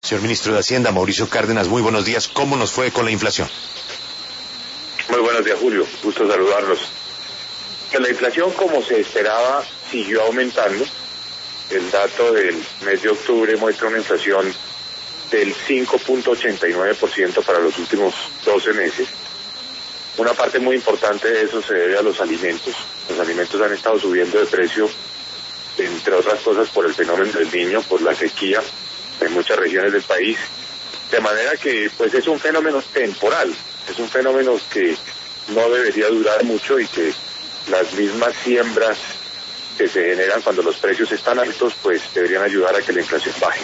Señor Ministro de Hacienda, Mauricio Cárdenas, muy buenos días. ¿Cómo nos fue con la inflación? Muy buenos días, Julio. Gusto saludarlos. La inflación, como se esperaba, siguió aumentando. El dato del mes de octubre muestra una inflación del 5.89% para los últimos 12 meses. Una parte muy importante de eso se debe a los alimentos. Los alimentos han estado subiendo de precio, entre otras cosas, por el fenómeno del Niño, por la sequía en muchas regiones del país. De manera que, pues, es un fenómeno temporal. Es un fenómeno que no debería durar mucho y que las mismas siembras que se generan cuando los precios están altos, pues deberían ayudar a que la inflación baje.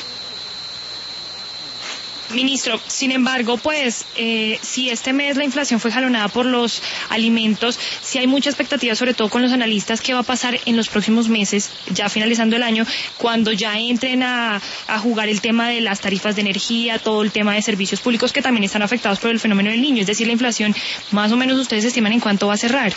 Ministro, sin embargo, pues, si este mes la inflación fue jalonada por los alimentos, sí hay mucha expectativa, sobre todo con los analistas, qué va a pasar en los próximos meses, ya finalizando el año, cuando ya entren a jugar el tema de las tarifas de energía, todo el tema de servicios públicos que también están afectados por el fenómeno del Niño. Es decir, la inflación, más o menos, ¿ustedes estiman en cuánto va a cerrar?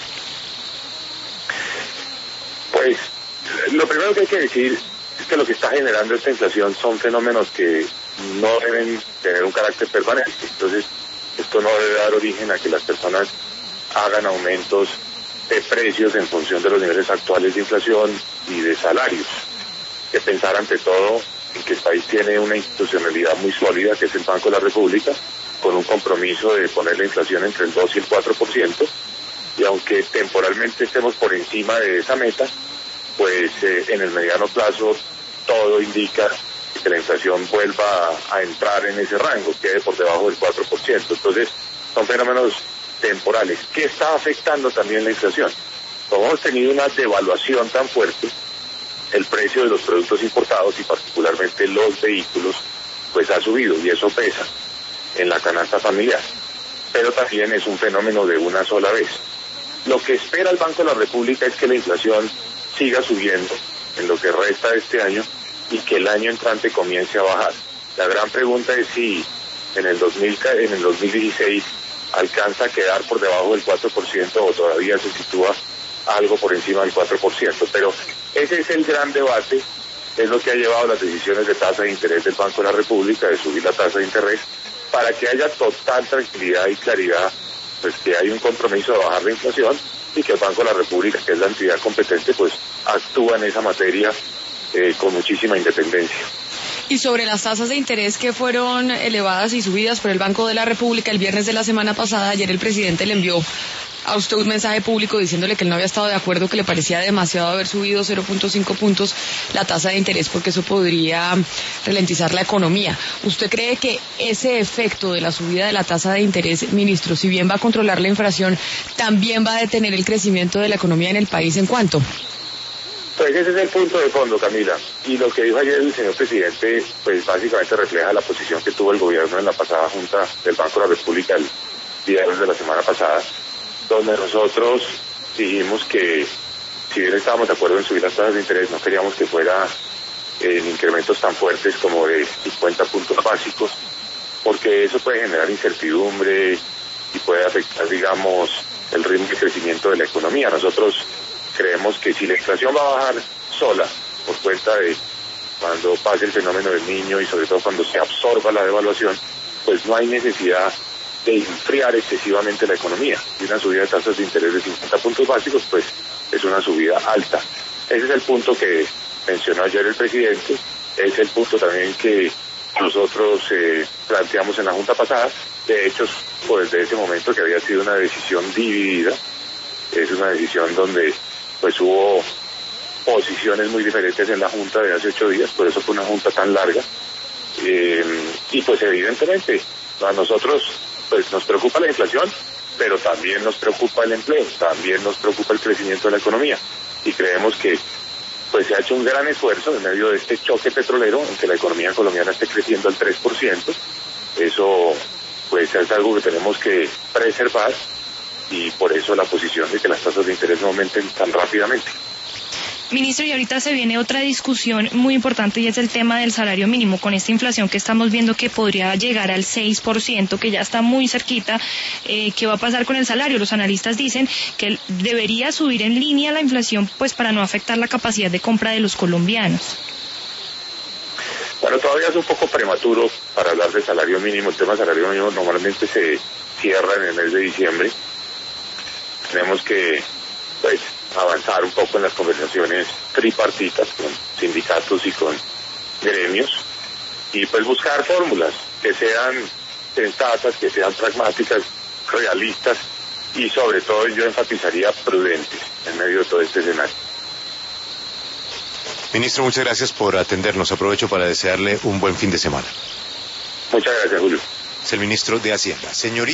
Pues, lo primero que hay que decir es que lo que está generando esta inflación son fenómenos que no deben tener un carácter permanente. Entonces, esto no debe dar origen a que las personas hagan aumentos de precios en función de los niveles actuales de inflación y de salarios. Que pensar ante todo en que el país tiene una institucionalidad muy sólida, que es el Banco de la República, con un compromiso de poner la inflación entre el 2 y el 4%, y aunque temporalmente estemos por encima de esa meta, pues en el mediano plazo todo indica que la inflación vuelva a entrar en ese rango, quede por debajo del 4%. Entonces, son fenómenos temporales. ¿Qué está afectando también la inflación? Como hemos tenido una devaluación tan fuerte, el precio de los productos importados y particularmente los vehículos, pues ha subido y eso pesa en la canasta familiar. Pero también es un fenómeno de una sola vez. Lo que espera el Banco de la República es que la inflación siga subiendo en lo que resta de este año y que el año entrante comience a bajar. La gran pregunta es si en el 2016 alcanza a quedar por debajo del 4% o todavía se sitúa algo por encima del 4%. Pero ese es el gran debate, es lo que ha llevado las decisiones de tasa de interés del Banco de la República, de subir la tasa de interés, para que haya total tranquilidad y claridad, pues que hay un compromiso de bajar la inflación y que el Banco de la República, que es la entidad competente, pues actúa en esa materia con muchísima independencia. Y sobre las tasas de interés que fueron elevadas y subidas por el Banco de la República el viernes de la semana pasada, ayer el presidente le envió a usted un mensaje público diciéndole que él no había estado de acuerdo, que le parecía demasiado haber subido 0.5 puntos la tasa de interés porque eso podría ralentizar la economía. ¿Usted cree que ese efecto de la subida de la tasa de interés, ministro, si bien va a controlar la inflación, también va a detener el crecimiento de la economía en el país? ¿En cuánto? Pues ese es el punto de fondo, Camila. Y lo que dijo ayer el señor presidente, pues básicamente refleja la posición que tuvo el gobierno en la pasada junta del Banco de la República el viernes de la semana pasada, donde nosotros dijimos que si bien estábamos de acuerdo en subir las tasas de interés, no queríamos que fuera en incrementos tan fuertes como de 50 puntos básicos, porque eso puede generar incertidumbre y puede afectar, digamos, el ritmo de crecimiento de la economía. Nosotros creemos que si la inflación va a bajar sola por cuenta de cuando pase el fenómeno del Niño y sobre todo cuando se absorba la devaluación, pues no hay necesidad de enfriar excesivamente la economía. Y una subida de tasas de interés de 50 puntos básicos, pues es una subida alta. Ese es el punto que mencionó ayer el presidente, es el punto también que nosotros planteamos en la junta pasada. De hecho, pues desde ese momento que había sido una decisión dividida, es una decisión donde pues hubo posiciones muy diferentes en la junta de hace 8 días, por eso fue una junta tan larga, y pues evidentemente a nosotros pues nos preocupa la inflación, pero también nos preocupa el empleo, también nos preocupa el crecimiento de la economía, y creemos que pues se ha hecho un gran esfuerzo en medio de este choque petrolero en que la economía colombiana esté creciendo al 3%, eso pues es algo que tenemos que preservar, y por eso la posición de que las tasas de interés no aumenten tan rápidamente. Ministro, y ahorita se viene otra discusión muy importante y es el tema del salario mínimo. Con esta inflación que estamos viendo que podría llegar al 6%, que ya está muy cerquita, ¿qué va a pasar con el salario? Los analistas dicen que debería subir en línea la inflación pues para no afectar la capacidad de compra de los colombianos. Bueno, todavía es un poco prematuro para hablar de salario mínimo. El tema de salario mínimo normalmente se cierra en el mes de diciembre. Tenemos que pues avanzar un poco en las conversaciones tripartitas con sindicatos y con gremios y pues buscar fórmulas que sean sensatas, que sean pragmáticas, realistas y sobre todo yo enfatizaría prudentes en medio de todo este escenario. Ministro, muchas gracias por atendernos. Aprovecho para desearle un buen fin de semana. Muchas gracias, Julio. Es el ministro de Hacienda. Señorita.